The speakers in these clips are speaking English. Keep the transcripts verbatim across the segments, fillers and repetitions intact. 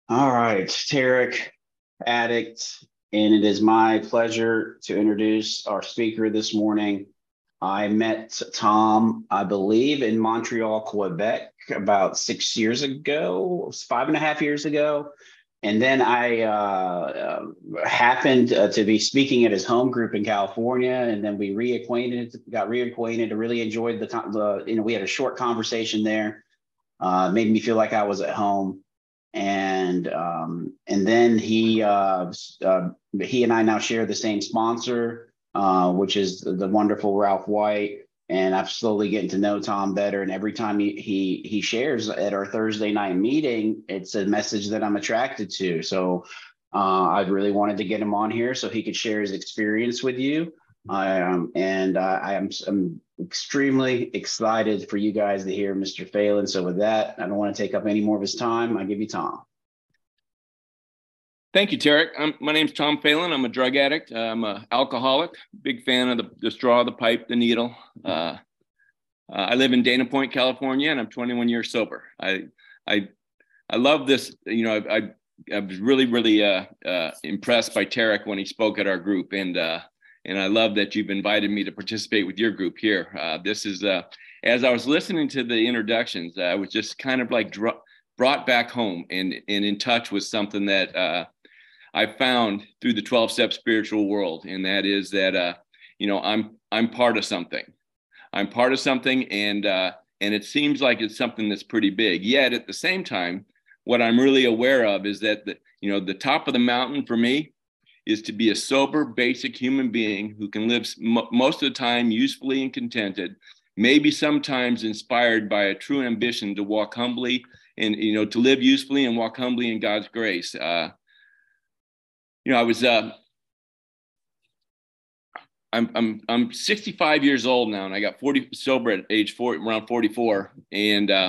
All right, Tarek, addict, and it is my pleasure to introduce our speaker this morning. I met Tom, I believe, in Montreal, Quebec, about six years ago, five and a half years ago. And then I uh, uh, happened uh, to be speaking at his home group in California, and then we reacquainted, got reacquainted. I really enjoyed the, the, you know, we had a short conversation there. Uh, made me feel like I was at home, and um, and then he uh, uh, he and I now share the same sponsor, uh, which is the, the wonderful Ralph White. And I'm slowly getting to know Tom better. And every time he he he shares at our Thursday night meeting, it's a message that I'm attracted to. So uh, I really wanted to get him on here so he could share his experience with you. I um, and uh, I am I'm extremely excited for you guys to hear mister Phelan. So with that, I don't want to take up any more of his time. I give you Tom. Thank you, Tarek. I'm, my name's Tom Phelan. I'm a drug addict. Uh, I'm an alcoholic. Big fan of the, the straw, the pipe, the needle. Uh, uh, I live in Dana Point, California, and I'm twenty-one years sober. I I I love this. You know, I I, I was really really uh, uh, impressed by Tarek when he spoke at our group, and uh, and I love that you've invited me to participate with your group here. Uh, this is uh, as I was listening to the introductions, uh, I was just kind of like dro- brought back home and and in touch with something that. Uh, I found through the twelve-step spiritual world, and that is that uh, you know I'm I'm part of something. I'm part of something, and uh, and it seems like it's something that's pretty big. Yet at the same time, what I'm really aware of is that the you know the top of the mountain for me is to be a sober, basic human being who can live m- most of the time usefully and contented. Maybe sometimes inspired by a true ambition to walk humbly and you know to live usefully and walk humbly in God's grace. Uh, You know, I was uh, I'm I'm I'm sixty-five years old now, and I got forty sober at age four, around forty-four, and uh,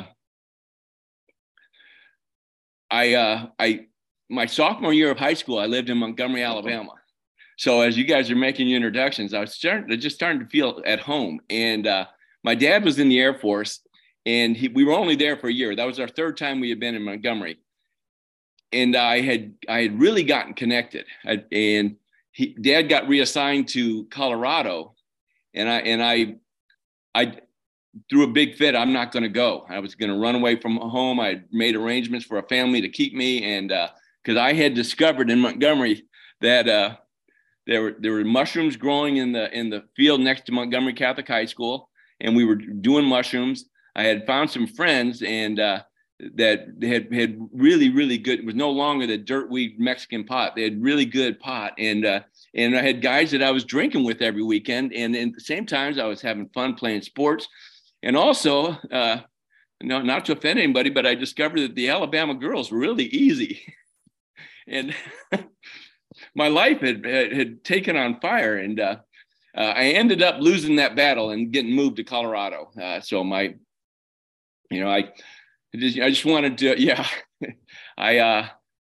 I uh, I my sophomore year of high school, I lived in Montgomery, Alabama. So as you guys are making your introductions, I was starting just starting to feel at home, and uh, my dad was in the Air Force, and he, we were only there for a year. That was our third time we had been in Montgomery. And I had I had really gotten connected, I, and he, Dad got reassigned to Colorado, and I and I I threw a big fit. I'm not going to go. I was going to run away from home. I made arrangements for a family to keep me, and because uh, I had discovered in Montgomery that uh, there were there were mushrooms growing in the in the field next to Montgomery Catholic High School, and we were doing mushrooms. I had found some friends, and uh, that had had really really good. It was no longer the dirtweed Mexican pot. They had really good pot, and uh, and I had guys that I was drinking with every weekend, and, and at the same times I was having fun playing sports, and also uh, no, not to offend anybody, but I discovered that the Alabama girls were really easy, and my life had, had had taken on fire, and uh, uh, I ended up losing that battle and getting moved to Colorado. Uh, so my, you know, I. I just, I just wanted to, yeah, I, uh,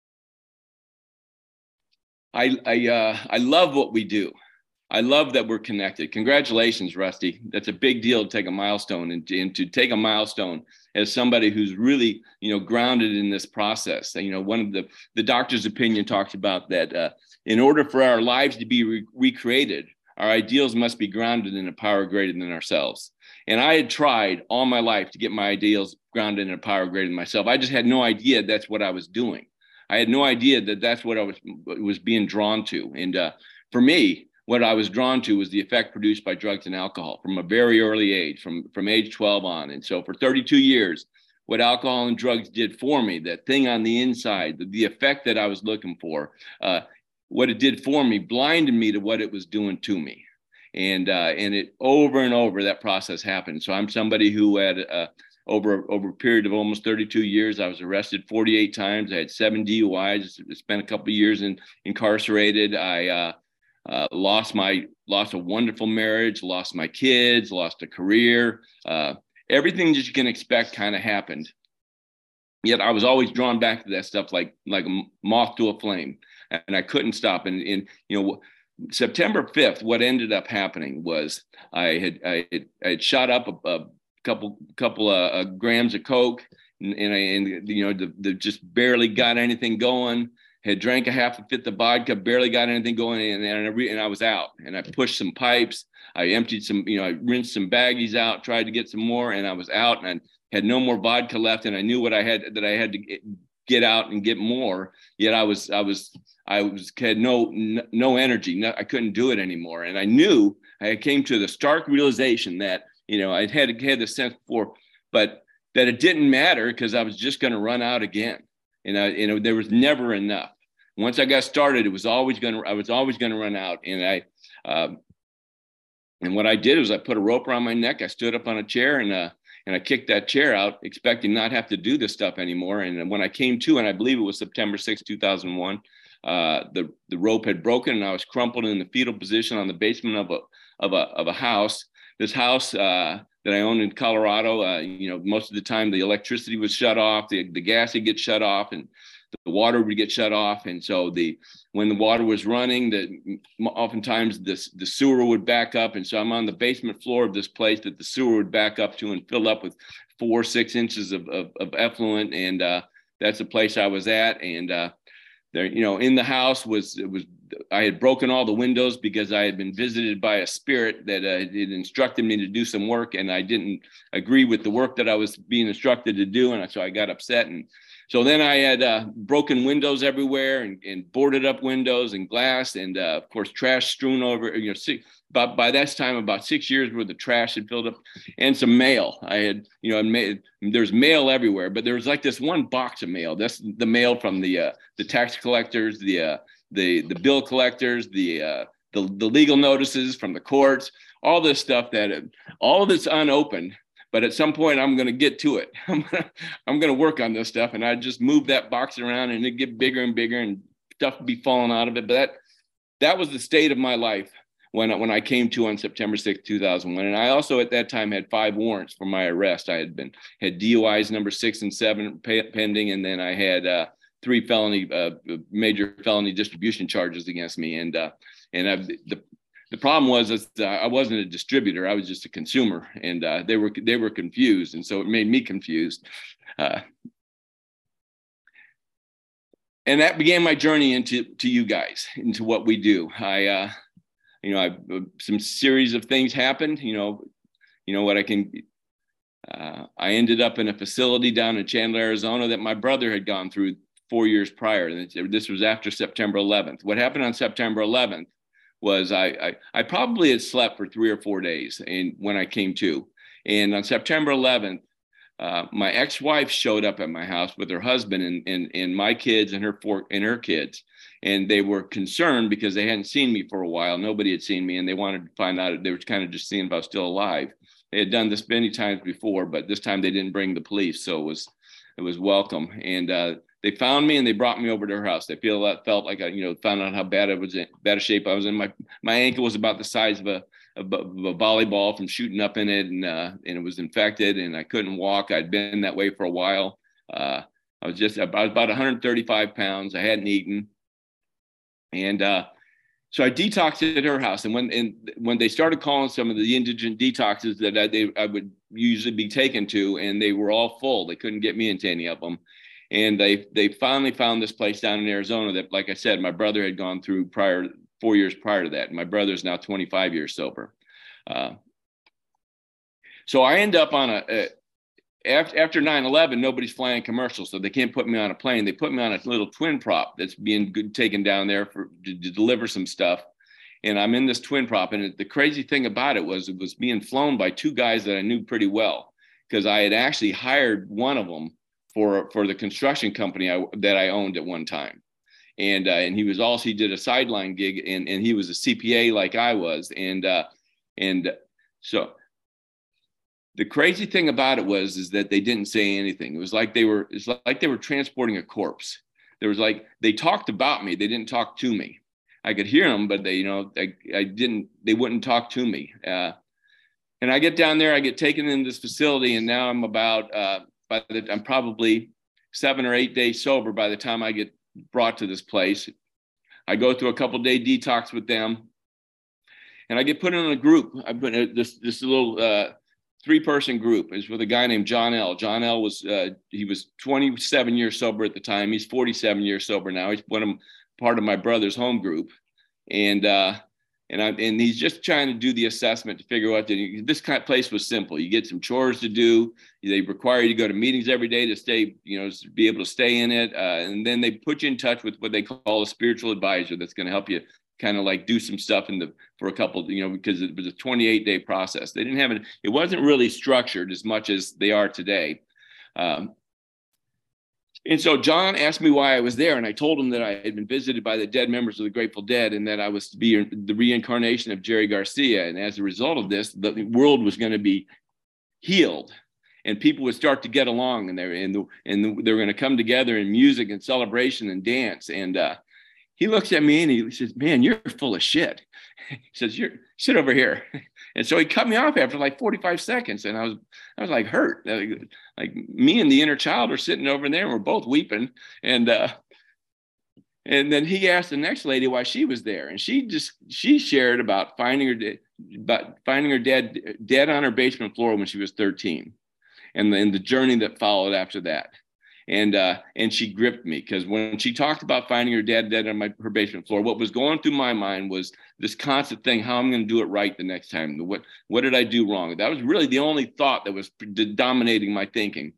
I, I, uh, I love what we do. I love that we're connected. Congratulations, Rusty. That's a big deal to take a milestone and, and to take a milestone as somebody who's really, you know, grounded in this process. You know, one of the, the doctor's opinion talks about that uh, in order for our lives to be re- recreated, our ideals must be grounded in a power greater than ourselves. And I had tried all my life to get my ideals grounded in a power greater than myself. I just had no idea that's what I was doing. I had no idea that that's what I was was being drawn to. And uh, for me, what I was drawn to was the effect produced by drugs and alcohol from a very early age, from, from age twelve on. And so for thirty-two years, what alcohol and drugs did for me, that thing on the inside, the, the effect that I was looking for, uh, what it did for me blinded me to what it was doing to me. And uh, and it over and over that process happened. So I'm somebody who had uh, over over a period of almost thirty-two years, I was arrested forty-eight times. I had seven D U Is. Spent a couple of years in incarcerated. I uh, uh, lost my lost a wonderful marriage, lost my kids, lost a career. Uh, everything that you can expect kind of happened. Yet I was always drawn back to that stuff like like a moth to a flame, and I couldn't stop. And, and you know. September fifth, what ended up happening was I had I had, I had shot up a, a couple couple of uh, grams of coke, and, and I, and you know, the, the just barely got anything going. Had drank a half a fifth of vodka, barely got anything going, and, and, I, re, and I was out. And I pushed some pipes. I emptied some, you know, I rinsed some baggies out, tried to get some more, and I was out, and I had no more vodka left. And I knew what I had, that I had to get, get out and get more. Yet I was, I was, I was had no, no energy. No, I couldn't do it anymore. And I knew, I came to the stark realization that, you know, I'd had had the sense before, but that it didn't matter because I was just going to run out again. And I, you know, there was never enough. Once I got started, it was always going to, I was always going to run out. And I, uh, and what I did was I put a rope around my neck. I stood up on a chair and, uh, and I kicked that chair out, expecting not have to do this stuff anymore. And when I came to, and I believe it was September sixth, two thousand one, uh, the, the rope had broken and I was crumpled in the fetal position on the basement of a, of a, of a house. This house, uh, that I owned in Colorado, uh, you know, most of the time the electricity was shut off, the, the gas would get shut off, and the water would get shut off. And so the when the water was running, the oftentimes the, the sewer would back up. And so I'm on the basement floor of this place that the sewer would back up to and fill up with four, six inches of, of, of effluent. And uh, that's the place I was at. And uh, there, you know, in the house was, it was, I had broken all the windows because I had been visited by a spirit that uh, it instructed me to do some work, and I didn't agree with the work that I was being instructed to do. And so I got upset. And so then I had uh, broken windows everywhere and, and boarded up windows and glass, and uh, of course, trash strewn over, you know, six, about by that time, about six years worth of trash had filled up, and some mail. I had, you know, made, there's mail everywhere, but there was like this one box of mail. That's the mail from the, uh, the tax collectors, the, uh, the the bill collectors, the uh, the the legal notices from the courts, all this stuff that it, all of it's unopened. But at some point, I'm going to get to it. I'm gonna I'm going to work on this stuff, and I just move that box around, and it get bigger and bigger, and stuff would be falling out of it. But that that was the state of my life when when I came to on September sixth, two thousand one. And I also at that time had five warrants for my arrest. I had been had D U Is number six and seven pending, and then I had. Uh, three felony, uh, major felony distribution charges against me. And, uh, and I, the, the problem was that I wasn't a distributor. I was just a consumer, and, uh, they were, they were confused. And so it made me confused. Uh, and that began my journey into, to you guys, into what we do. I, uh, you know, I, uh, some series of things happened, you know, you know what I can, uh, I ended up in a facility down in Chandler, Arizona that my brother had gone through four years prior. And this was after September eleventh. What happened on September eleventh was I, I, I probably had slept for three or four days and when I came to. And on September eleventh, uh, my ex-wife showed up at my house with her husband and, and, and my kids and her four and her kids. And they were concerned because they hadn't seen me for a while. Nobody had seen me, and they wanted to find out. They were kind of just seeing if I was still alive. They had done this many times before, but this time they didn't bring the police. So it was, it was welcome. And, uh, they found me and they brought me over to her house. They feel that felt like I, you know, found out how bad I was in, bad a shape I was in. My my ankle was about the size of a, of a, of a volleyball from shooting up in it, and uh, and it was infected, and I couldn't walk. I'd been that way for a while. Uh, I was just I was about one hundred thirty-five pounds. I hadn't eaten, and uh, so I detoxed at her house. And when and when they started calling some of the indigent detoxes that I, they I would usually be taken to, and they were all full. They couldn't get me into any of them. And they they finally found this place down in Arizona that, like I said, my brother had gone through prior, four years prior to that. My brother's now twenty-five years sober. Uh, so I end up on a, a after, after nine eleven, nobody's flying commercials, so they can't put me on a plane. They put me on a little twin prop that's being good, taken down there for to, to deliver some stuff. And I'm in this twin prop. And the crazy thing about it was it was being flown by two guys that I knew pretty well, because I had actually hired one of them for for the construction company I, that I owned at one time. And uh, and he was also, he did a sideline gig, and, and he was a C P A like I was. And uh, and so the crazy thing about it was, is that they didn't say anything. It was like they were, it's like they were transporting a corpse. There was like, they talked about me. They didn't talk to me. I could hear them, but they, you know, I, I didn't, they wouldn't talk to me. Uh, and I get down there, I get taken in this facility, and now I'm about, uh, by the, I'm probably seven or eight days sober by the time I get brought to this place. I go through a couple day detox with them, and I get put in a group. I put this this little uh, three person group. It was with a guy named John L. John L. was, uh, he was twenty-seven years sober at the time. He's forty-seven years sober now. He's one of part of my brother's home group. And, uh, and I and he's just trying to do the assessment to figure out that this kind of place was simple. You get some chores to do. They require you to go to meetings every day to stay, you know, to be able to stay in it. Uh, and then they put you in touch with what they call a spiritual advisor that's going to help you kind of like do some stuff in the for a couple, you know, because it was a twenty-eight day process. They didn't have it. It wasn't really structured as much as they are today. Um, And so John asked me why I was there, and I told him that I had been visited by the dead members of the Grateful Dead and that I was to be the reincarnation of Jerry Garcia. And as a result of this, the world was going to be healed and people would start to get along, and they're, and, the, and the, they're going to come together in music and celebration and dance. And uh, he looks at me and he says, "Man, you're full of shit." He says, "You're sit over here." And so he cut me off after like forty-five seconds. And I was, I was like hurt. Like, like me and the inner child are sitting over there and we're both weeping. And, uh, and then he asked the next lady why she was there. And she just, she shared about finding her, de- about finding her dad dead on her basement floor when she was thirteen. And then the journey that followed after that. And uh, and she gripped me, because when she talked about finding her dad dead on my, her basement floor, what was going through my mind was this constant thing: how I'm going to do it right the next time. What what did I do wrong? That was really the only thought that was dominating my thinking.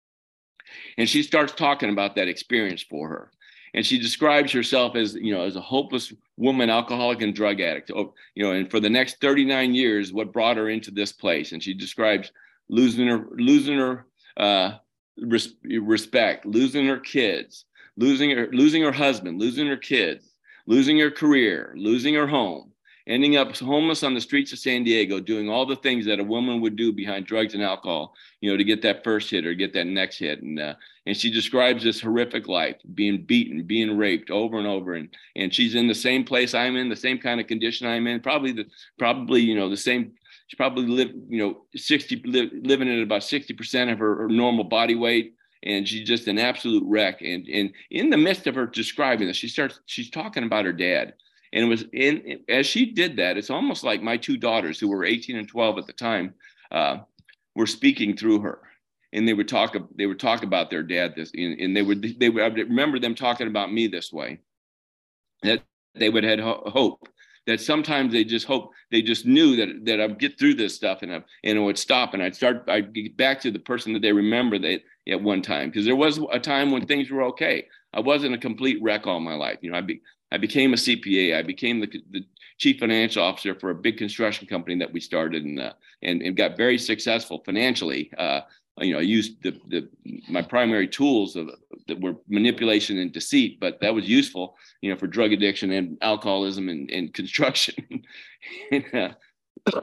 And she starts talking about that experience for her, and she describes herself as, you know, as a hopeless woman, alcoholic and drug addict. Oh, you know, and for the next thirty-nine years, what brought her into this place. And she describes losing her losing her. Uh, respect, losing her kids, losing her, losing her husband, losing her kids, losing her career, losing her home, ending up homeless on the streets of San Diego, doing all the things that a woman would do behind drugs and alcohol, you know, to get that first hit or get that next hit. And uh, and she describes this horrific life, being beaten, being raped over and over. And and she's in the same place I'm in, the same kind of condition I'm in, probably the probably, you know, the same. She probably lived, you know, sixty, li- living at about sixty percent of her, her normal body weight. And she's just an absolute wreck. And, and in the midst of her describing this, she starts, she's talking about her dad. And it was in, as she did that, it's almost like my two daughters, who were eighteen and twelve at the time, uh, were speaking through her. And they would talk, they would talk about their dad this, and, and they would, they would, I remember them talking about me this way, that they would have hope. That sometimes they just hope, they just knew that that I'd get through this stuff and I, and it would stop, and I'd start, I'd get back to the person that they remember that at one time, because there was a time when things were okay. I wasn't a complete wreck all my life. You know, I be, I became a C P A. I became the, the chief financial officer for a big construction company that we started, and uh, and, and got very successful financially. Uh, you know, I used the, the my primary tools of, that were manipulation and deceit, but that was useful, you know, for drug addiction and alcoholism and, and construction. and, uh,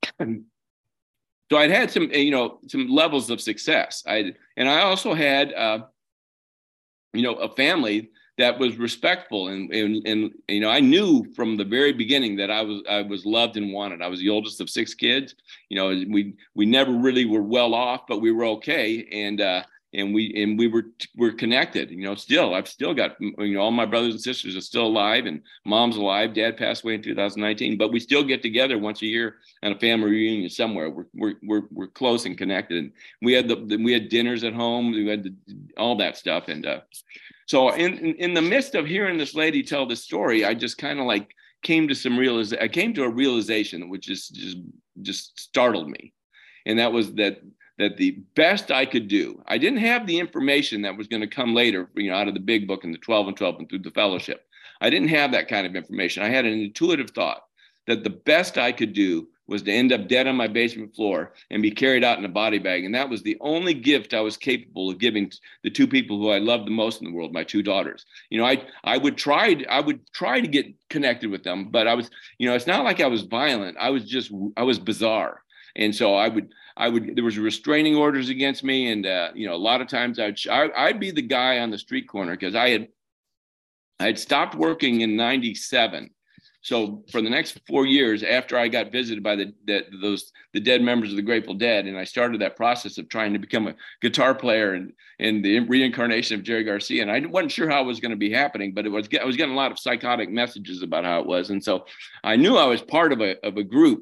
so I'd had some, you know, some levels of success. I and I also had, uh, you know, a family that was respectful, and, and and you know, I knew from the very beginning that I was I was loved and wanted. I was the oldest of six kids. You know, we we never really were well off, but we were okay, and uh, and we and we were we're connected. You know, still I've still got, you know, all my brothers and sisters are still alive, and mom's alive. Dad passed away in two thousand nineteen, but we still get together once a year at a family reunion somewhere. We're we're we're, we're close and connected. And we had the we had dinners at home. We had the, all that stuff, and. Uh, So in, in, in the midst of hearing this lady tell this story, I just kind of like came to some realization. I came to a realization which just, just just startled me. And that was that that the best I could do, I didn't have the information that was going to come later, you know, out of the big book and the twelve and twelve and through the fellowship. I didn't have that kind of information. I had an intuitive thought that the best I could do was to end up dead on my basement floor and be carried out in a body bag. And that was the only gift I was capable of giving the two people who I loved the most in the world, my two daughters. You know, I I would try, I would try to get connected with them, but I was, you know, it's not like I was violent. I was just, I was bizarre. And so I would, I would, there was restraining orders against me. And, uh, you know, a lot of times I'd, I'd be the guy on the street corner, because I had, I had stopped working in ninety-seven. So for the next four years after I got visited by the, the those the dead members of the Grateful Dead, and I started that process of trying to become a guitar player and and the reincarnation of Jerry Garcia, and I wasn't sure how it was going to be happening, but it was I was getting a lot of psychotic messages about how it was, and so I knew I was part of a of a group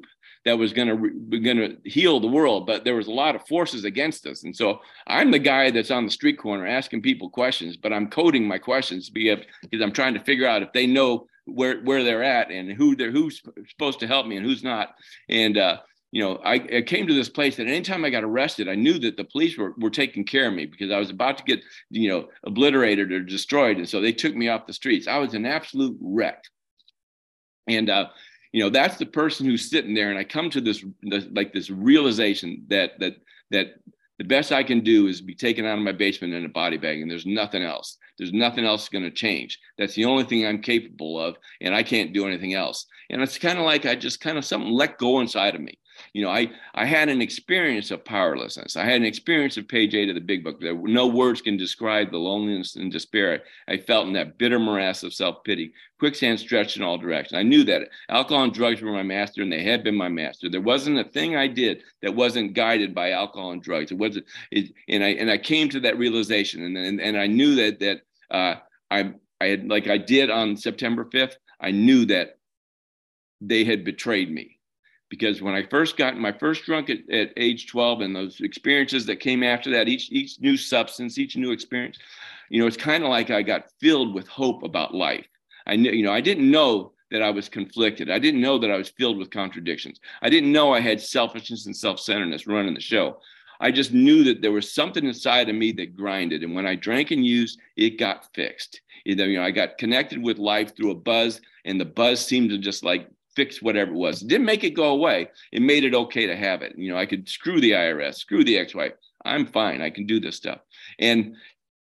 that was going to going to heal the world, but there was a lot of forces against us. And so I'm the guy that's on the street corner asking people questions, but I'm coding my questions because I'm trying to figure out if they know where where they're at and who they're who's supposed to help me and who's not. And uh, you know, I, I came to this place that anytime I got arrested, I knew that the police were were taking care of me because I was about to get, you know, obliterated or destroyed, and so they took me off the streets. I was an absolute wreck, and uh, you know, that's the person who's sitting there. And I come to this, this like this realization that that that the best I can do is be taken out of my basement in a body bag, and there's nothing else. There's nothing else going to change. That's the only thing I'm capable of, and I can't do anything else. And it's kind of like I just kind of something let go inside of me. You know, I, I had an experience of powerlessness. I had an experience of page eight of the big book. There, no words can describe the loneliness and despair I felt in that bitter morass of self-pity, quicksand stretched in all directions. I knew that alcohol and drugs were my master, and they had been my master. There wasn't a thing I did that wasn't guided by alcohol and drugs. It wasn't, it, and I and I came to that realization, and and, and I knew that that uh, I I had, like I did on September fifth, I knew that they had betrayed me. Because when I first got my first drunk at, at age twelve, and those experiences that came after that, each each new substance, each new experience, you know, it's kind of like I got filled with hope about life. I knew, you know, I didn't know that I was conflicted. I didn't know that I was filled with contradictions. I didn't know I had selfishness and self-centeredness running the show. I just knew that there was something inside of me that grinded. And when I drank and used, it got fixed. Either, you know, I got connected with life through a buzz, and the buzz seemed to just like fix whatever it was. It didn't make it go away. It made it okay to have it. You know, I could screw the I R S, screw the ex-wife. I'm fine. I can do this stuff. And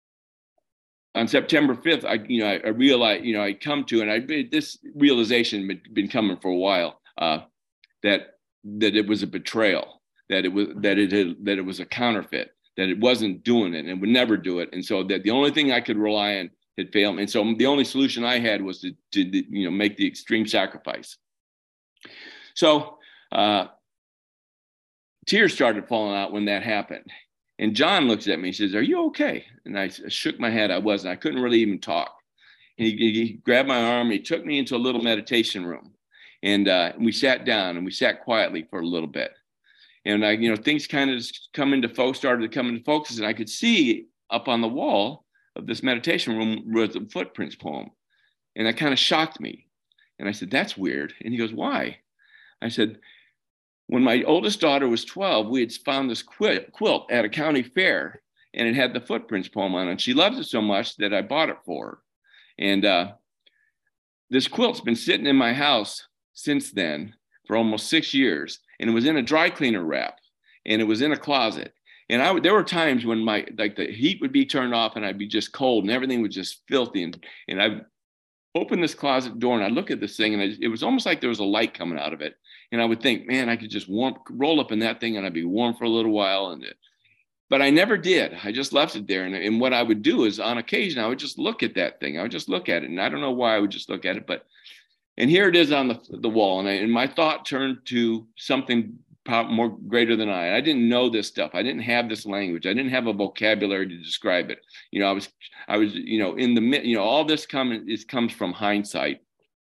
on September fifth, I, you know, I, I realized, you know, I come to, and I this realization had been coming for a while, uh, that that it was a betrayal, that it was that it had, that it was a counterfeit, that it wasn't doing it and would never do it, and so that the only thing I could rely on had failed. And so the only solution I had was to, to you know, make the extreme sacrifice. So uh, tears started falling out when that happened. And John looks at me and says, "Are you okay?" And I shook my head. I wasn't. I couldn't really even talk. And he, he grabbed my arm. He took me into a little meditation room. And uh, we sat down and we sat quietly for a little bit. And I, you know, things kind of come into focus, started to come into focus. And I could see up on the wall of this meditation room was the Footprints poem. And that kind of shocked me. And I said, "That's weird." And he goes, "Why?" I said, "When my oldest daughter was twelve, we had found this quilt at a county fair, and it had the Footprints poem on it. And she loved it so much that I bought it for her. And uh, this quilt's been sitting in my house since then for almost six years. And it was in a dry cleaner wrap, and it was in a closet. And I, there were times when my, like the heat would be turned off and I'd be just cold and everything was just filthy. And, and I open this closet door and I look at this thing, and I, it was almost like there was a light coming out of it. And I would think, man, I could just warm, roll up in that thing and I'd be warm for a little while. And it, but I never did. I just left it there. And, and what I would do is on occasion, I would just look at that thing. I would just look at it. And I don't know why I would just look at it, but, and here it is on the, the wall. And, I, and my thought turned to something more greater than I. I didn't know this stuff. I didn't have this language. I didn't have a vocabulary to describe it. You know, I was, I was, you know, in the, you know, all this come, is, comes from hindsight.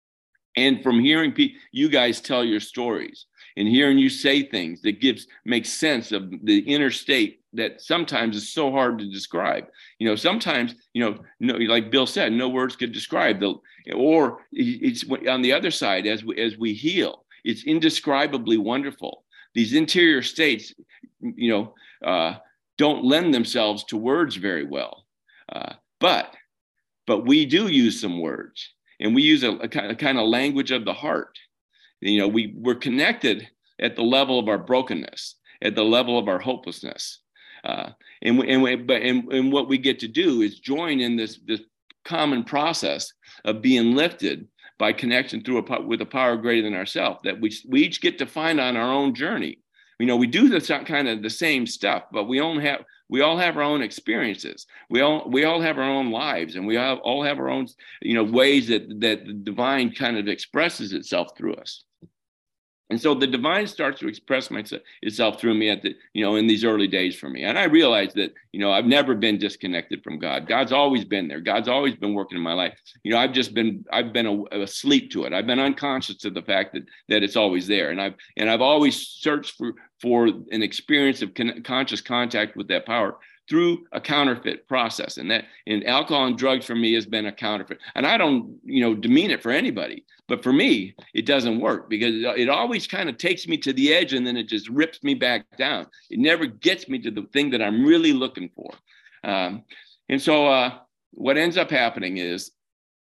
And from hearing pe- you guys tell your stories and hearing you say things that gives, makes sense of the inner state that sometimes is so hard to describe. You know, sometimes, you know, no, like Bill said, no words could describe the, or it's on the other side, as we, as we heal, it's indescribably wonderful. These interior states, you know, uh, don't lend themselves to words very well, uh, but, but we do use some words. And we use a, a, kind of, a kind of language of the heart. You know, we, we're connected at the level of our brokenness, at the level of our hopelessness. Uh, and, we, and, we, but, and, and what we get to do is join in this, this common process of being lifted by connection through a, with a power greater than ourselves that we, we each get to find on our own journey. You know, we do this kind of the same stuff, but we only have, we all have our own experiences. We all, we all have our own lives, and we have, all have our own, you know, ways that, that the divine kind of expresses itself through us. And so the divine starts to express myself, itself through me at the, you know, in these early days for me. And I realized that, you know, I've never been disconnected from God. God's always been there. God's always been working in my life. You know, I've just been, I've been a, asleep to it. I've been unconscious to the fact that, that it's always there. And I've, and I've always searched for, for an experience of con- conscious contact with that power through a counterfeit process. And that, and alcohol and drugs for me has been a counterfeit. And I don't, you know, demean it for anybody, but for me, it doesn't work because it always kind of takes me to the edge and then it just rips me back down. It never gets me to the thing that I'm really looking for. Um, and so uh, what ends up happening is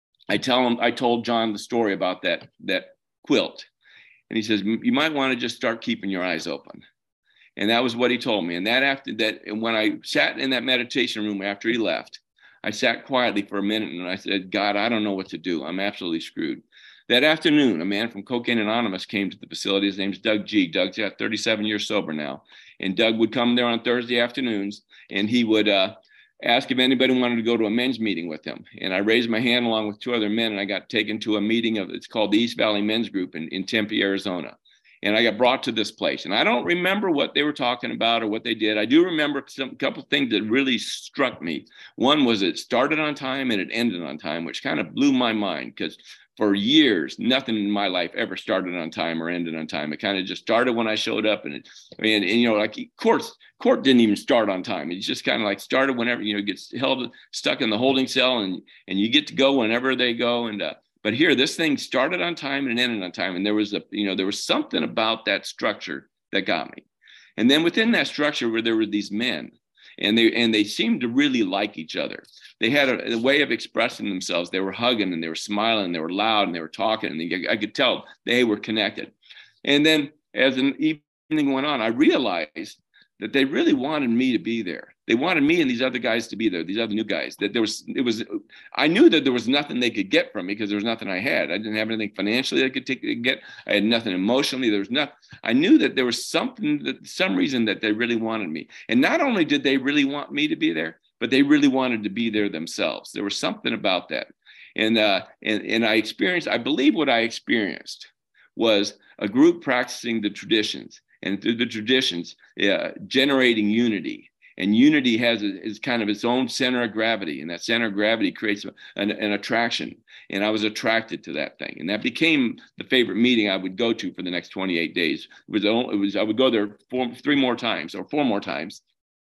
I tell him, I told John the story about that, that quilt. And he says, you might want to just start keeping your eyes open. And that was what he told me. And that after that, and when I sat in that meditation room after he left, I sat quietly for a minute and I said, God, I don't know what to do. I'm absolutely screwed. That afternoon, a man from Cocaine Anonymous came to the facility. His name's Doug G. Doug's got thirty-seven years sober now. And Doug would come there on Thursday afternoons and he would uh, ask if anybody wanted to go to a men's meeting with him. And I raised my hand along with two other men and I got taken to a meeting of, it's called the East Valley Men's Group in, in Tempe, Arizona. And I got brought to this place. And I don't remember what they were talking about or what they did. I do remember some couple of things that really struck me. One was it started on time and it ended on time, which kind of blew my mind because for years, nothing in my life ever started on time or ended on time. It kind of just started when I showed up. And, it, and, and you know, like court, court didn't even start on time. It just kind of like started whenever, you know, gets held, stuck in the holding cell and, and you get to go whenever they go. And, uh, But here, this thing started on time and ended on time. And there was a, you know, there was something about that structure that got me. And then within that structure where there were these men and they, and they seemed to really like each other. They had a, a way of expressing themselves. They were hugging and they were smiling, they were loud and they were talking. And they, I could tell they were connected. And then as an evening went on, I realized that they really wanted me to be there. They wanted me and these other guys to be there, these other new guys, that there was, it was, I knew that there was nothing they could get from me because there was nothing I had. I didn't have anything financially they could take and get. I had nothing emotionally. There was nothing. I knew that there was something, that some reason that they really wanted me. And not only did they really want me to be there, but they really wanted to be there themselves. There was something about that. And, uh, and, and I experienced, I believe what I experienced was a group practicing the traditions. And through the traditions, uh, generating unity. And unity has a, is kind of its own center of gravity. And that center of gravity creates an, an attraction. And I was attracted to that thing. And that became the favorite meeting I would go to for the next twenty-eight days. It was, it was I would go there four, three more times or four more times.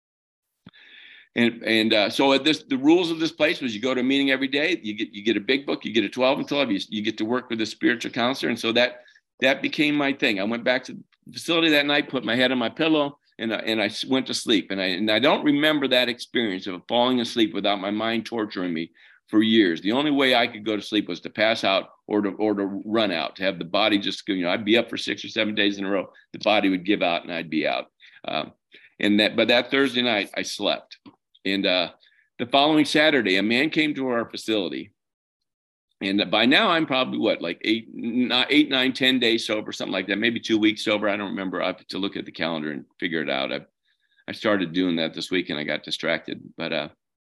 And, and uh, so at this, the rules of this place was you go to a meeting every day, you get, you get a big book, you get a twelve and twelve, you, you get to work with a spiritual counselor. And so that, that became my thing. I went back to the facility that night, put my head on my pillow, and, uh, and I went to sleep. And I, and I don't remember that experience of falling asleep without my mind torturing me for years. The only way I could go to sleep was to pass out or to, or to run out, to have the body just, you know, I'd be up for six or seven days in a row. The body would give out and I'd be out. Um, and that, but that Thursday night I slept. And uh, the following Saturday, a man came to our facility. And by now I'm probably what, like eight, not eight, nine, ten days sober, something like that. Maybe two weeks sober. I don't remember. I have to look at the calendar and figure it out. I, I started doing that this week and I got distracted, but uh,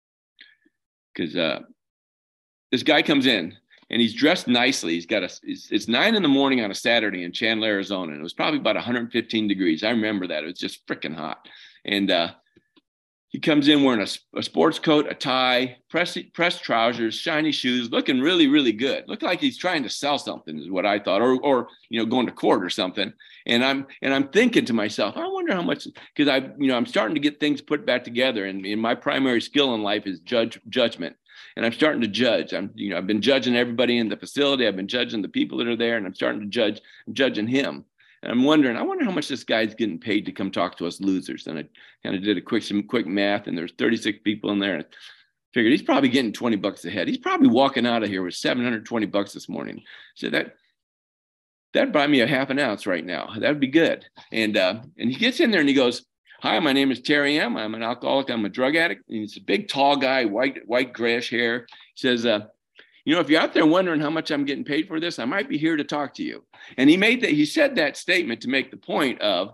because uh, this guy comes in and he's dressed nicely. He's got a, it's, it's nine in the morning on a Saturday in Chandler, Arizona. And it was probably about one hundred fifteen degrees. I remember that. It was just freaking hot. And uh, he comes in wearing a, a sports coat, a tie, press, pressed trousers, shiny shoes, looking really, really good. Looked like he's trying to sell something is what I thought, or, or, you know, going to court or something. And I'm, and I'm thinking to myself, I wonder how much, because I, you know, I'm starting to get things put back together. And, and my primary skill in life is judge judgment. And I'm starting to judge. I'm, you know, I've been judging everybody in the facility. I've been judging the people that are there, and I'm starting to judge, I'm judging him. And I'm wondering, I wonder how much this guy's getting paid to come talk to us losers. And I kind of did a quick, some quick math, and there's thirty-six people in there. And I figured he's probably getting twenty bucks a head. He's probably walking out of here with seven hundred twenty bucks this morning. So that, that'd buy me a half an ounce right now. That'd be good. And, uh, and he gets in there and he goes, hi, my name is Terry M. I'm an alcoholic. I'm a drug addict. And he's a big, tall guy, white, white grayish hair. He says, uh, you know, if you're out there wondering how much I'm getting paid for this, I might be here to talk to you. And he made that, he said that statement to make the point of,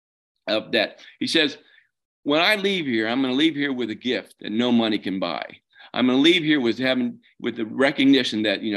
of that. He says, when I leave here, I'm going to leave here with a gift that no money can buy. I'm going to leave here with having, with the recognition that, you know,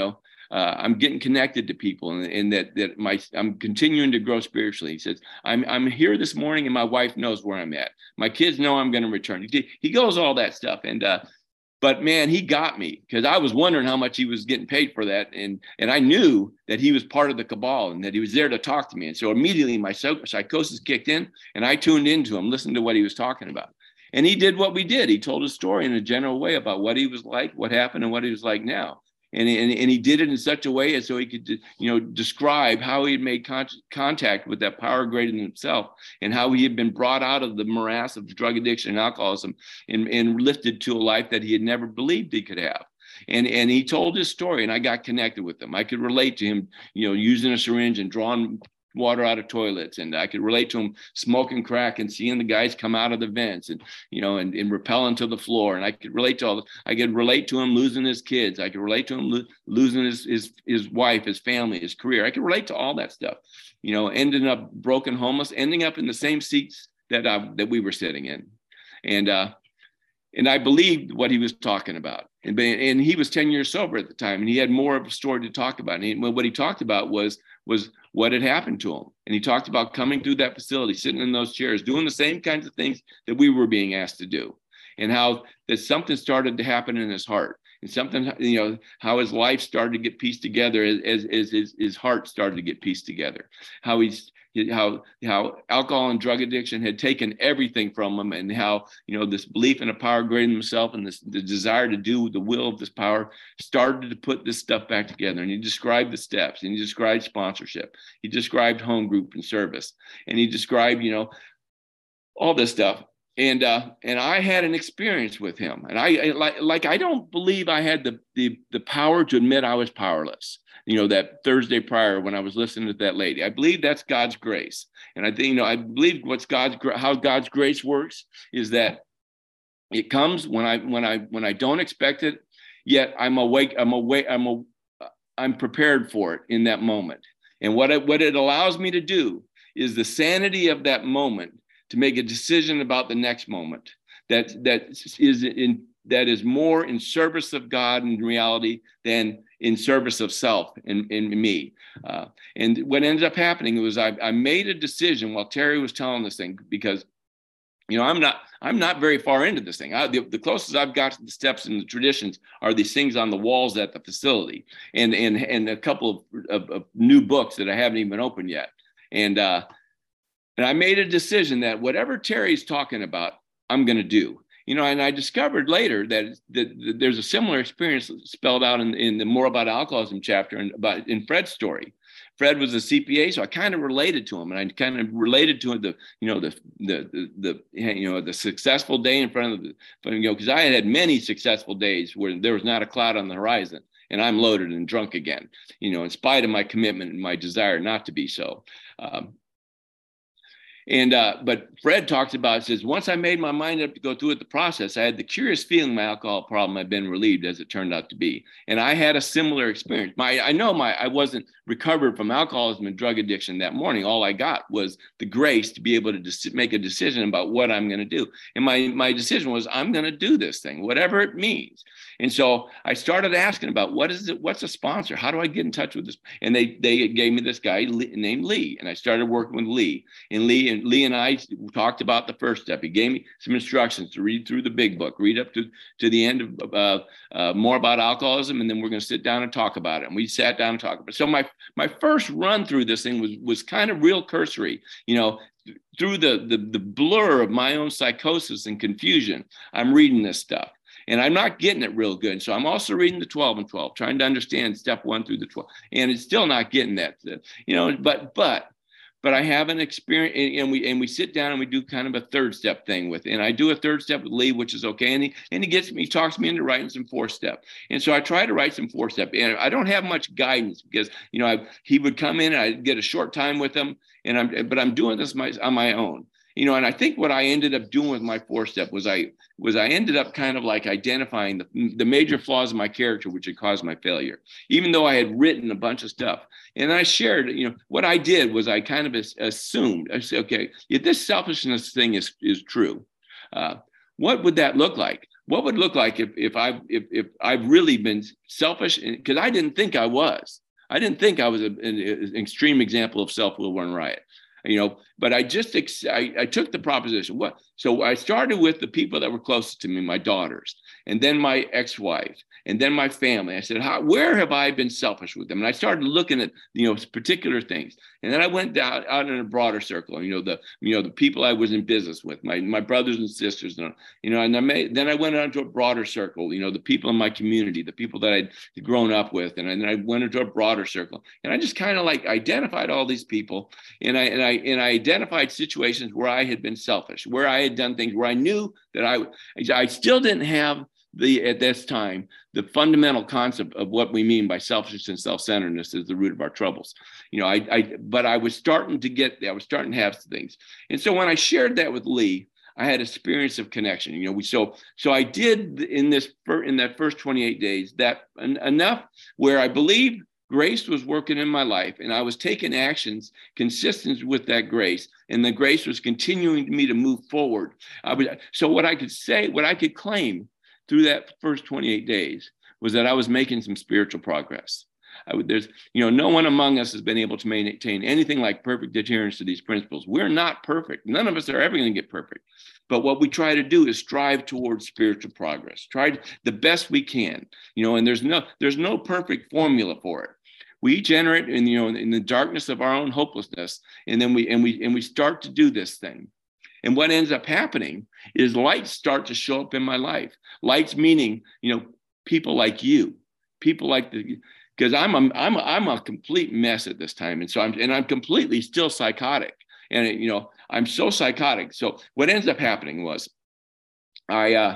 uh, I'm getting connected to people, and, and that that my I'm continuing to grow spiritually. He says, I'm I'm here this morning, and my wife knows where I'm at. My kids know I'm going to return. He, he goes all that stuff, and uh, but man, he got me, because I was wondering how much he was getting paid for that, and and I knew that he was part of the cabal and that he was there to talk to me. And so immediately my psychosis kicked in, and I tuned into him, listened to what he was talking about. And he did what we did. He told a story in a general way about what he was like, what happened, and what he was like now. And, and, and he did it in such a way as so he could, you know, describe how he had made con- contact with that power greater than himself, and how he had been brought out of the morass of drug addiction and alcoholism, and, and lifted to a life that he had never believed he could have. And, and he told his story, and I got connected with him. I could relate to him, you know, using a syringe and drawing water out of toilets, and I could relate to him smoking crack and seeing the guys come out of the vents, and you know, and, and rappelling to the floor. And I could relate to all. I could relate to him losing his kids. I could relate to him lo- losing his his his wife, his family, his career. I could relate to all that stuff. You know, ending up broken, homeless, ending up in the same seats that I, that we were sitting in, and uh, and I believed what he was talking about. And and he was ten years sober at the time, and he had more of a story to talk about. And he, what he talked about was was what had happened to him. And he talked about coming through that facility, sitting in those chairs, doing the same kinds of things that we were being asked to do, and how that something started to happen in his heart, and something, you know, how his life started to get pieced together as, as, as his, his heart started to get pieced together, how he's, how, how alcohol and drug addiction had taken everything from him, and how, you know, this belief in a power greater than himself, and this the desire to do the will of this power started to put this stuff back together. And he described the steps, and he described sponsorship. He described home group and service, and he described, you know, all this stuff. And uh, and I had an experience with him, and I, I like like I don't believe I had the, the the power to admit I was powerless. You know, that Thursday prior when I was listening to that lady, I believe that's God's grace. And I think, you know, I believe what's God's how God's grace works is that it comes when I when I when I don't expect it, yet I'm awake. I'm awake. I'm a, I'm prepared for it in that moment. And what it, what it allows me to do is the sanity of that moment to make a decision about the next moment that that is in that is more in service of God in reality than in service of self in, in me. Uh, and what ended up happening was I, I made a decision while Terry was telling this thing, because, you know, I'm not I'm not very far into this thing. I, the, the closest I've got to the steps and the traditions are these things on the walls at the facility, and and and a couple of, of, of new books that I haven't even opened yet. And uh, and I made a decision that whatever Terry's talking about, I'm going to do. You know, and I discovered later that, that, that there's a similar experience spelled out in, in the More About Alcoholism chapter and about in Fred's story. Fred was a C P A, so I kind of related to him, and I kind of related to the, you know, the the the, the you know the successful day in front of the, you know, because I had had many successful days where there was not a cloud on the horizon, and I'm loaded and drunk again, you know, in spite of my commitment and my desire not to be so. Um, And, uh, but Fred talks about, says, once I made my mind up to go through with the process, I had the curious feeling my alcohol problem had been relieved, as it turned out to be. And I had a similar experience. My, I know my, I wasn't recovered from alcoholism and drug addiction that morning. All I got was the grace to be able to dis- make a decision about what I'm going to do. And my, my decision was, I'm going to do this thing, whatever it means. And so I started asking about what is it, what's a sponsor? How do I get in touch with this? And they, they gave me this guy named Lee, and I started working with Lee. And Lee and Lee and I talked about the first step. He gave me some instructions to read through the big book, read up to, to the end of uh, uh, More About Alcoholism, and then we're going to sit down and talk about it. And we sat down and talked about it. So my my first run through this thing was was kind of real cursory, you know, through the the, the blur of my own psychosis and confusion. I'm reading this stuff, and I'm not getting it real good. So I'm also reading the twelve and twelve, trying to understand step one through the twelve, and it's still not getting that, you know, but but. But I have an experience, and we and we sit down and we do kind of a third step thing with, and I do a third step with Lee, which is okay. And he and he gets me, he talks me into writing some four step. And so I try to write some four step. And I don't have much guidance because, you know, I, he would come in and I'd get a short time with him, and I'm but I'm doing this my, on my own. You know, and I think what I ended up doing with my four step was I was I ended up kind of like identifying the, the major flaws of my character, which had caused my failure, even though I had written a bunch of stuff. And I shared, you know, what I did was I kind of assumed, I said, okay, if this selfishness thing is, is true, uh, what would that look like? what would it look like if if I if if I've really been selfish? Because I didn't think I was. I didn't think I was a, an, an extreme example of self-will run riot, you know. But I just I, I took the proposition. What? So I started with the people that were closest to me, my daughters, and then my ex-wife, and then my family. I said, How, where have I been selfish with them? And I started looking at, you know, particular things. And then I went down out in a broader circle, you know, the, you know, the people I was in business with, my, my brothers and sisters, and, you know, and I made, then I went on to a broader circle, you know, the people in my community, the people that I'd grown up with. And then I went into a broader circle, and I just kind of like identified all these people. And I, and I, and I identified situations where I had been selfish, where I had done things where I knew that I, I still didn't have the, at this time, the fundamental concept of what we mean by selfishness and self-centeredness is the root of our troubles. You know, I, I, but I was starting to get, I was starting to have things. And so when I shared that with Lee, I had experience of connection. You know, we, so, so I did in this, in that first twenty-eight days, that en- enough where I believe grace was working in my life, and I was taking actions consistent with that grace, and the grace was continuing me to move forward. I would, so what I could say, what I could claim through that first twenty-eight days was that I was making some spiritual progress. I would, there's, you know, no one among us has been able to maintain anything like perfect adherence to these principles. We're not perfect. None of us are ever going to get perfect. But what we try to do is strive towards spiritual progress, try the best we can, you know, and there's no, there's no perfect formula for it. We each enter it in, you know, in the darkness of our own hopelessness. And then we, and we, and we start to do this thing. And what ends up happening is lights start to show up in my life. Lights meaning, you know, people like you, people like the, because I'm a, I'm a, I'm a complete mess at this time. And so I'm, and I'm completely still psychotic. And, it, you know, I'm so psychotic. So what ends up happening was I, uh,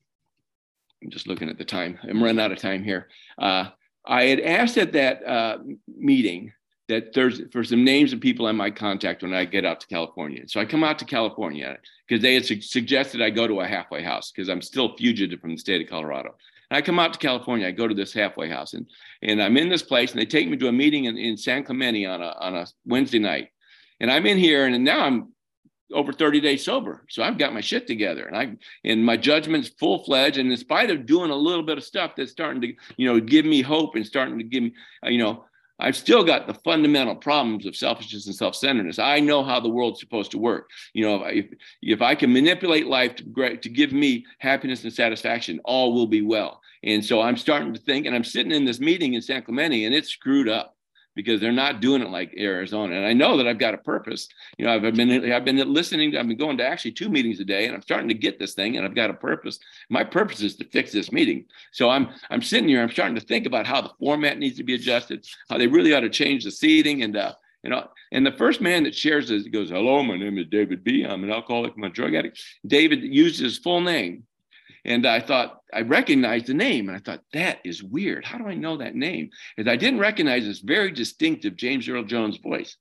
I'm just looking at the time. I'm running out of time here. Uh, I had asked at that uh, meeting that there's for some names of people I might contact when I get out to California. So I come out to California because they had su- suggested I go to a halfway house because I'm still fugitive from the state of Colorado. And I come out to California, I go to this halfway house, and, and I'm in this place, and they take me to a meeting in, in San Clemente on a, on a Wednesday night. And I'm in here, and now I'm over thirty days sober. So I've got my shit together, and I, and my judgment's full fledged. And in spite of doing a little bit of stuff that's starting to, you know, give me hope and starting to give me, you know, I've still got the fundamental problems of selfishness and self-centeredness. I know how the world's supposed to work. You know, if, if I can manipulate life to, to give me happiness and satisfaction, all will be well. And so I'm starting to think, and I'm sitting in this meeting in San Clemente, and it's screwed up because they're not doing it like Arizona. And I know that I've got a purpose. You know, I've been, I've been listening to, I've been going to actually two meetings a day, and I'm starting to get this thing, and I've got a purpose. My purpose is to fix this meeting. So I'm, I'm sitting here, I'm starting to think about how the format needs to be adjusted, how they really ought to change the seating. And, uh, you know, and the first man that shares this, he goes, "Hello, my name is David B. I'm an alcoholic, I'm a drug addict." David used his full name. And I thought, I recognized the name, and I thought, that is weird. How do I know that name? And I didn't recognize this very distinctive James Earl Jones voice.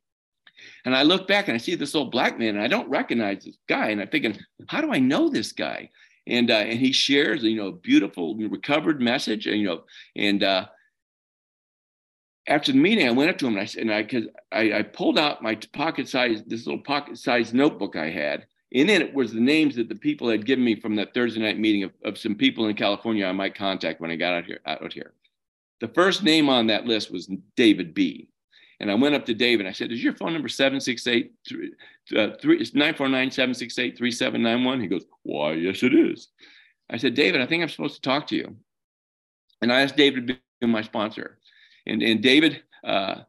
And I look back and I see this old black man, and I don't recognize this guy. And I'm thinking, how do I know this guy? And uh, and he shares, you know, a beautiful recovered message, you know, and uh, after the meeting, I went up to him, and I said, and I, cause I, I pulled out my pocket size, this little pocket size notebook I had. And in it was the names that the people had given me from that Thursday night meeting of, of some people in California I might contact when I got out here, out here. The first name on that list was David B. And I went up to David, and I said, "Is your phone number seven six eight, nine four nine, seven six eight, three seven nine one? He goes, "Why, yes, it is." I said, "David, I think I'm supposed to talk to you." And I asked David to be my sponsor. And, and David, uh,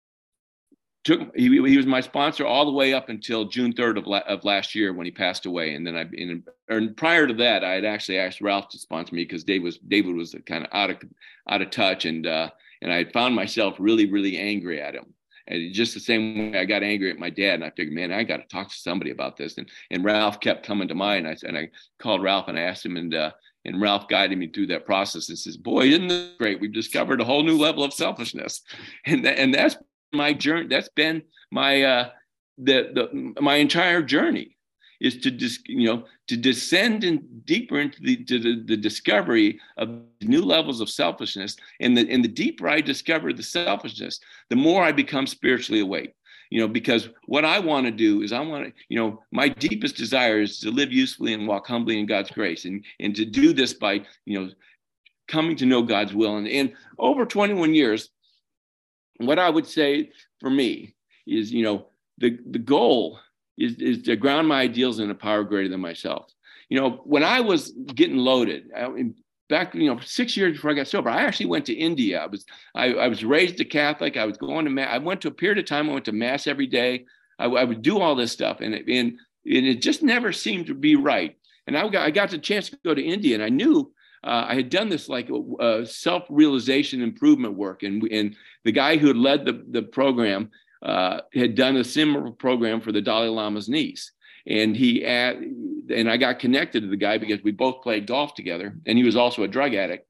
Took, he, he was my sponsor all the way up until June third of, la, of last year when he passed away. And then I, in, or prior to that, I had actually asked Ralph to sponsor me because David was David was kind of out of out of touch, and uh, and I had found myself really really angry at him. And just the same way I got angry at my dad, and I figured, man, I got to talk to somebody about this. And and Ralph kept coming to mind. I and I called Ralph and I asked him, and uh, and Ralph guided me through that process and says, "Boy, isn't this great? We've discovered a whole new level of selfishness," and th- and that's my journey. That's been my uh the the my entire journey is to just you know to descend in deeper into the to the, the discovery of new levels of selfishness. And the and the deeper I discover the selfishness, the more I become spiritually awake. you know, because what I want to do is I want to, you know, my deepest desire is to live usefully and walk humbly in God's grace, and, and to do this by, you know, coming to know God's will. And, and over twenty-one years, what I would say for me is, you know, the, the goal is, is to ground my ideals in a power greater than myself. You know, when I was getting loaded, I, back, you know, six years before I got sober, I actually went to India. I was, I, I was raised a Catholic. I was going to mass. I went to a period of time. I went to mass every day. I, I would do all this stuff, and it, and, and it just never seemed to be right. And I got, I got the chance to go to India, and I knew uh, I had done this like uh, self-realization improvement work, and and the guy who had led the the program uh, had done a similar program for the Dalai Lama's niece. And he asked, and I got connected to the guy because we both played golf together, and he was also a drug addict.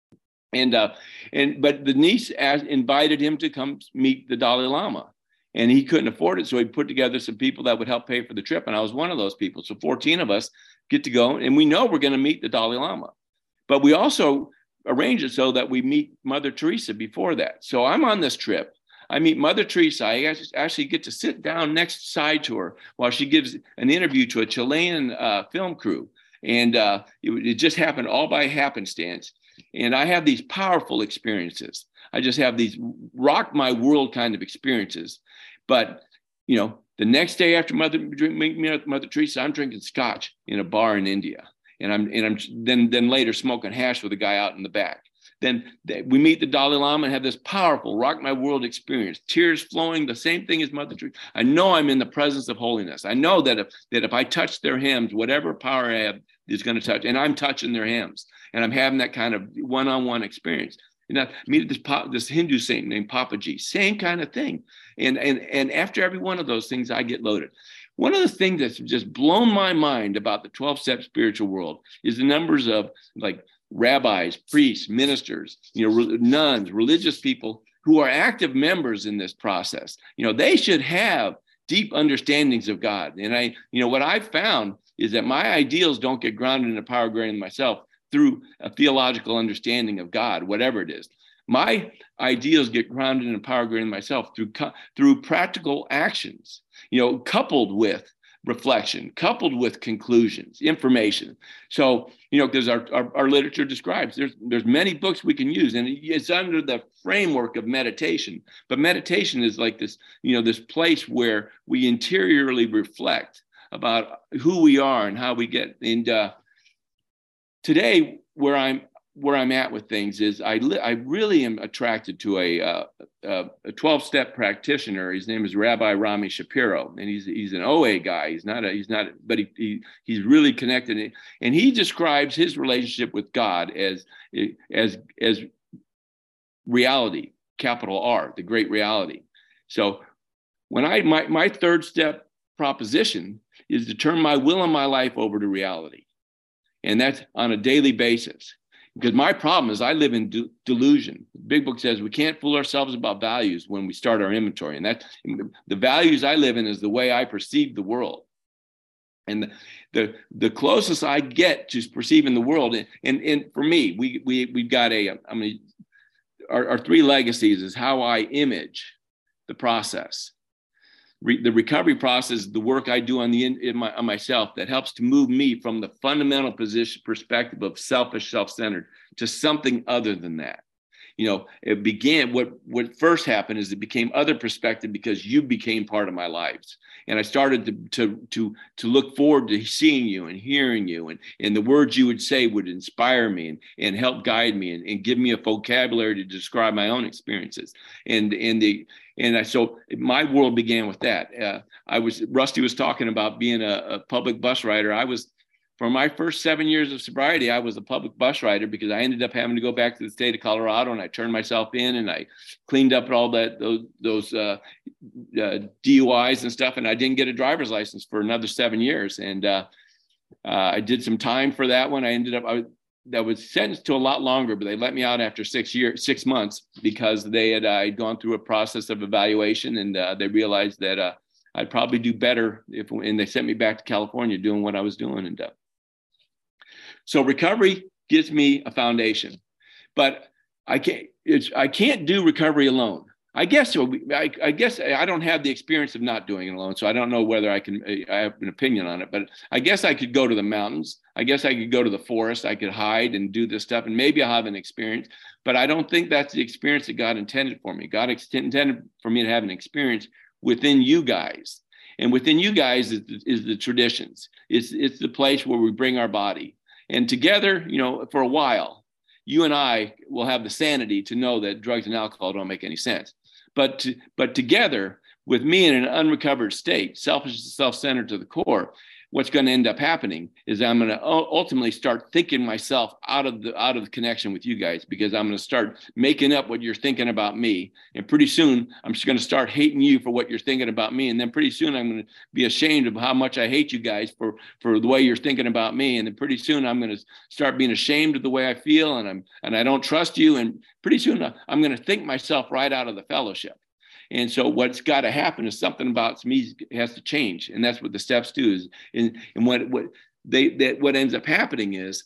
And uh, and but the niece asked, invited him to come meet the Dalai Lama, and he couldn't afford it, so he put together some people that would help pay for the trip, and I was one of those people. So fourteen of us get to go, and we know we're going to meet the Dalai Lama, but we also arrange it so that we meet Mother Teresa before that. So I'm on this trip. I meet Mother Teresa. I actually get to sit down next side to her while she gives an interview to a Chilean uh, film crew. And uh, it, it just happened all by happenstance. And I have these powerful experiences. I just have these rock my world kind of experiences. But, you know, the next day after Mother, Mother Teresa, I'm drinking scotch in a bar in India. And I'm, and I'm then, then later smoking hash with a guy out in the back. Then we meet the Dalai Lama and have this powerful rock my world experience, tears flowing, the same thing as Mother Teresa. I know I'm in the presence of holiness. I know that if, that if I touch their hems, whatever power I have is going to touch, and I'm touching their hems, and I'm having that kind of one-on-one experience. And I meet this, this Hindu saint named Papaji, same kind of thing. And, and, and after every one of those things, I get loaded. One of the things that's just blown my mind about the twelve-step spiritual world is the numbers of like rabbis, priests, ministers, you know, nuns, religious people who are active members in this process. You know, they should have deep understandings of God. And I, you know, what I've found is that my ideals don't get grounded in a power greater than myself through a theological understanding of God, whatever it is. My ideals get grounded in a power greater than myself through, through practical actions, you know, coupled with reflection, coupled with conclusions, information. So, you know, because our, our, our literature describes, there's, there's many books we can use, and it's under the framework of meditation. But meditation is like this, you know, this place where we interiorly reflect about who we are and how we get. And uh, today, where I'm where I'm at with things is I li- I really am attracted to a uh, a twelve-step practitioner. His name is Rabbi Rami Shapiro, and he's he's an O A guy. He's not a he's not, but he, he he's really connected. And he describes his relationship with God as as as reality, capital R, the great reality. So when I my my third step proposition is to turn my will and my life over to reality, and that's on a daily basis. Because my problem is I live in de- delusion. The Big Book says we can't fool ourselves about values when we start our inventory. And that the values I live in is the way I perceive the world. And the, the, the closest I get to perceiving the world, and, and, and for me, we, we, we've got a, I mean, our, our three legacies is how I image the process. Re, the recovery process is the work I do on the in, in my, on myself that helps to move me from the fundamental position perspective of selfish, self-centered to something other than that. You know, it began, what, what first happened is it became other perspective because you became part of my lives. And I started to, to, to, to look forward to seeing you and hearing you, and, and the words you would say would inspire me and, and help guide me and, and give me a vocabulary to describe my own experiences. And, and the, and I, so my world began with that. Uh, I was, Rusty was talking about being a, a public bus rider. I was, for my first seven years of sobriety, I was a public bus rider because I ended up having to go back to the state of Colorado, and I turned myself in and I cleaned up all that, those, those uh, uh, D U Is and stuff. And I didn't get a driver's license for another seven years. And uh, uh, I did some time for that one. I ended up, I, that was sentenced to a lot longer, but they let me out after six years, six months because they had uh, gone through a process of evaluation, and uh, they realized that uh, I'd probably do better if, and they sent me back to California doing what I was doing. And uh, so recovery gives me a foundation, but I can't, it's, I can't do recovery alone. I guess so. I, I guess I don't have the experience of not doing it alone, so I don't know whether I can. I have an opinion on it, but I guess I could go to the mountains. I guess I could go to the forest. I could hide and do this stuff, and maybe I'll have an experience. But I don't think that's the experience that God intended for me. God intended for me to have an experience within you guys, and within you guys is, is the traditions. It's it's the place where we bring our body, and together, you know, for a while, you and I will have the sanity to know that drugs and alcohol don't make any sense. But to, but together with me in an unrecovered state, selfish, self-centered to the core, what's going to end up happening is I'm going to ultimately start thinking myself out of the out of the connection with you guys, because I'm going to start making up what you're thinking about me, and pretty soon I'm just going to start hating you for what you're thinking about me, and then pretty soon I'm going to be ashamed of how much I hate you guys for for the way you're thinking about me, and then pretty soon I'm going to start being ashamed of the way I feel, and I'm and I don't trust you, and pretty soon I'm going to think myself right out of the fellowship. And so what's got to happen is something about me has to change. And that's what the steps do is, and, and what, what they, that what ends up happening is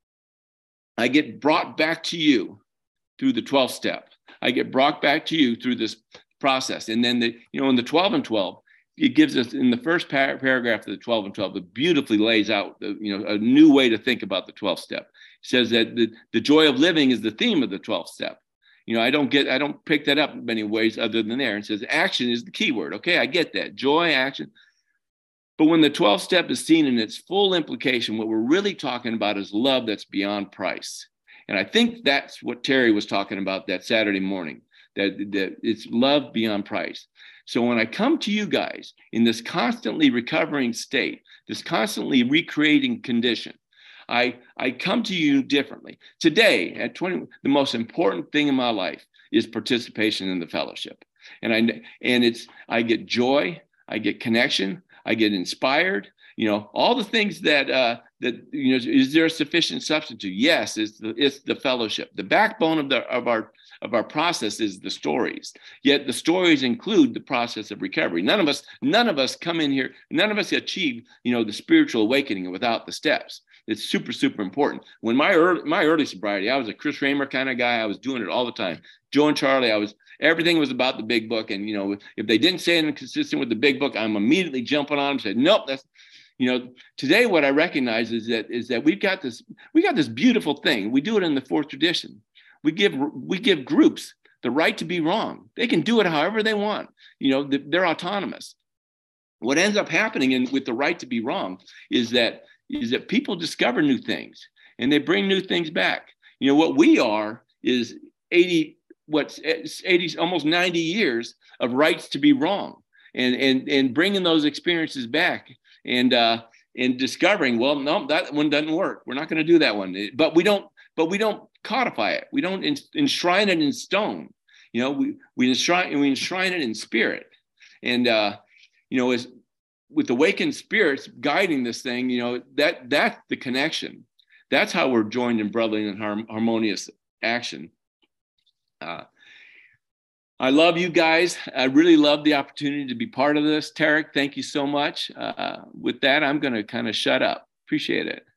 I get brought back to you through the twelfth step. I get brought back to you through this process. And then the, you know, in the twelve and twelve, it gives us in the first par- paragraph of the twelve and twelve, it beautifully lays out, the, you know, a new way to think about the twelfth step. It says that the, the joy of living is the theme of the twelfth step. You know, I don't get, I don't pick that up in many ways other than there. It says action is the key word. Okay, I get that. Joy, action. But when the twelfth step is seen in its full implication, what we're really talking about is love that's beyond price. And I think that's what Terry was talking about that Saturday morning, that, that it's love beyond price. So when I come to you guys in this constantly recovering state, this constantly recreating condition, I, I come to you differently. Today, at twenty, the most important thing in my life is participation in the fellowship. And I and it's I get joy, I get connection, I get inspired, you know, all the things that uh, that you know, is there a sufficient substitute? Yes, it's the it's the fellowship. The backbone of the of our of our process is the stories. Yet the stories include the process of recovery. None of us, none of us come in here, none of us achieve, you know, the spiritual awakening without the steps. It's super, super important. When my early, my early sobriety, I was a Chris Raymer kind of guy. I was doing it all the time. Joe and Charlie, I was, everything was about the big book. And, you know, if they didn't say anything consistent with the big book, I'm immediately jumping on them and said, nope, that's, you know, today what I recognize is that, is that we've got this, we got this beautiful thing. We do it in the fourth tradition. We give, we give groups the right to be wrong. They can do it however they want. You know, they're autonomous. What ends up happening in, with the right to be wrong is that is that people discover new things and they bring new things back. You know, what we are is eighty, what's eighty, almost ninety years of rights to be wrong, and, and, and bringing those experiences back and, uh, and discovering, well, no, that one doesn't work. We're not going to do that one, but we don't, but we don't codify it. We don't enshrine it in stone. You know, we, we enshrine, we enshrine it in spirit. And, uh, you know, as, with awakened spirits guiding this thing, you know, that that's the connection. That's how we're joined in brotherly and har- harmonious action. Uh, I love you guys. I really love the opportunity to be part of this. Tarek, thank you so much. Uh, with that, I'm going to kind of shut up. Appreciate it.